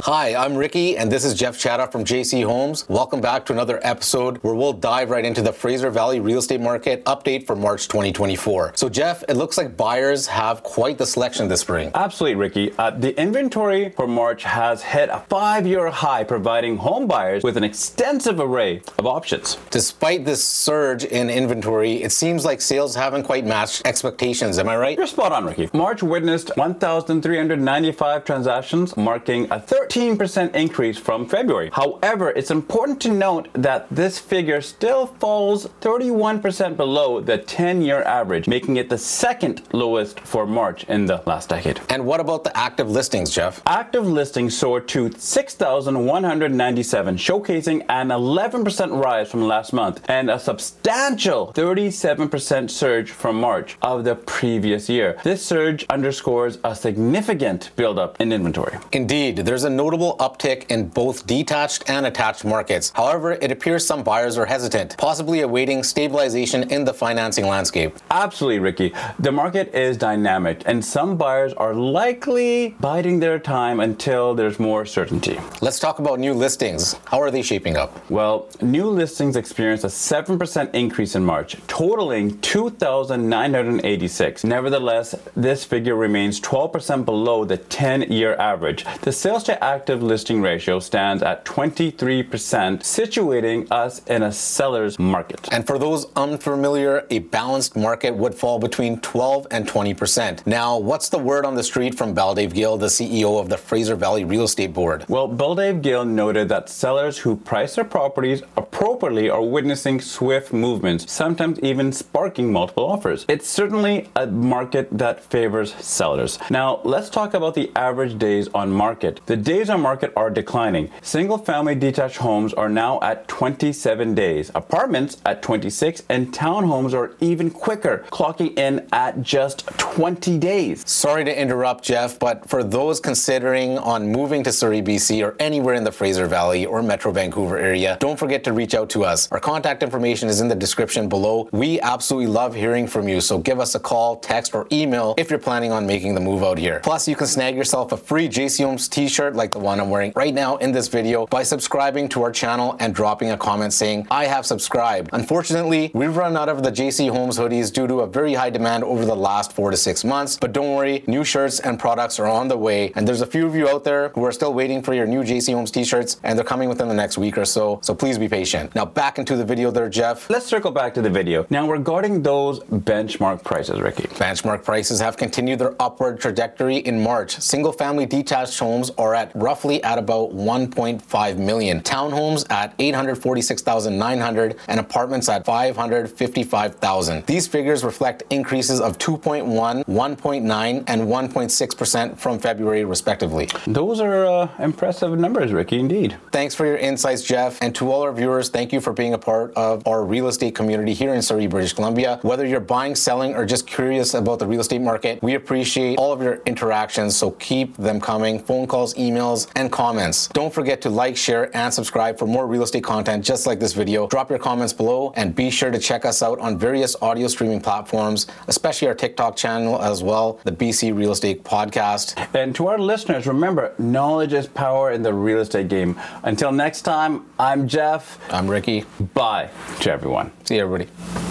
Hi, I'm Ricky, and this is Jeff Chadha from JC Homes. Welcome back to another episode where we'll dive right into the Fraser Valley real estate market update for March 2024. So Jeff, it looks like buyers have quite the selection this spring. Absolutely, Ricky. The inventory for March has hit a 5-year high, providing home buyers with an extensive array of options. Despite this surge in inventory, it seems like sales haven't quite matched expectations. Am I right? You're spot on, Ricky. March witnessed 1,395 transactions, marking a 13% increase from February. However, it's important to note that this figure still falls 31% below the 10-year average, making it the second lowest for March in the last decade. And what about the active listings, Jeff? Active listings soared to 6,197, showcasing an 11% rise from last month and a substantial 37% surge from March of the previous year. This surge underscores a significant buildup in inventory. Indeed, there's a notable uptick in both detached and attached markets. However, it appears some buyers are hesitant, possibly awaiting stabilization in the financing landscape. Absolutely, Ricky. The market is dynamic, and some buyers are likely biding their time until there's more certainty. Let's talk about new listings. How are they shaping up? Well, new listings experienced a 7% increase in March, totaling 2,986. Nevertheless, this figure remains 12% below the 10-year average. The sales to active listing ratio stands at 23%, situating us in a seller's market. And for those unfamiliar, a balanced market would fall between 12 and 20%. Now, what's the word on the street from Baldev Gill, the CEO of the Fraser Valley Real Estate Board? Well, Baldev Gill noted that sellers who price their properties appropriately are witnessing swift movements, sometimes even sparking multiple offers. It's certainly a market that favors sellers. Now, let's talk about the average days on market. The days on market are declining. Single-family detached homes are now at 27 days, apartments at 26, and townhomes are even quicker, clocking in at just 20 days. Sorry to interrupt, Jeff, but for those considering on moving to Surrey, BC, or anywhere in the Fraser Valley or Metro Vancouver area, don't forget to reach out to us. Our contact information is in the description below. We absolutely love hearing from you, so give us a call, text, or email if you're planning on making the move out here. Plus, you can snag yourself a free JC Homes t-shirt like the one I'm wearing right now in this video by subscribing to our channel and dropping a comment saying, I have subscribed. Unfortunately, we've run out of the JC Homes hoodies due to a very high demand over the last 4 to 6 months, but don't worry, new shirts and products are on the way, and there's a few of you out there who are still waiting for your new JC Homes t-shirts, and they're coming within the next week or so please be patient. Now back into the video there, Jeff. Let's circle back to the video. Now regarding those benchmark prices, Ricky. Benchmark prices have continued their upward trajectory in March. Single-family detached homes are at roughly at about 1.5 million. Townhomes at 846,900 and apartments at 555,000. These figures reflect increases of 2.1, 1.9, and 1.6% from February, respectively. Those are impressive numbers, Ricky, indeed. Thanks for your insights, Jeff. And to all our viewers, thank you for being a part of our real estate community here in Surrey, British Columbia. Whether you're buying, selling, or just curious about the real estate market, we appreciate all of your interactions, so keep them coming. Phone calls, emails, and comments. Don't forget to like, share, and subscribe for more real estate content just like this video. Drop your comments below, and be sure to check us out on various audio streaming platforms, especially our TikTok channel as well, the BC Real Estate Podcast. And to our listeners, remember, knowledge is power in the real estate game. Until next time, I'm Jeff. I'm Ricky. Bye to everyone. See you, everybody.